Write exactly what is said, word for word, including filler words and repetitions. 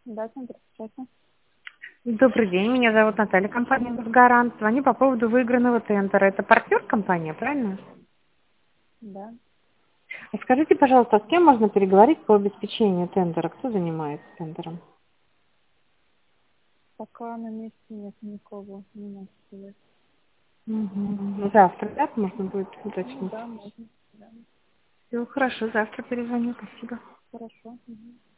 Да, центр сейчас. Добрый день, меня зовут Наталья, компания «Гарант». Звоню по поводу выигранного тендера. Это партнер компания, правильно? Да. А скажите, пожалуйста, с кем можно переговорить по обеспечению тендера? Кто занимается тендером? Пока на месте нет никого, не могу сказать. Мгм. Завтра, да, можно будет Ну уточнить? да, можно. Да. Все, хорошо, завтра перезвоню, спасибо. Хорошо. Мгм.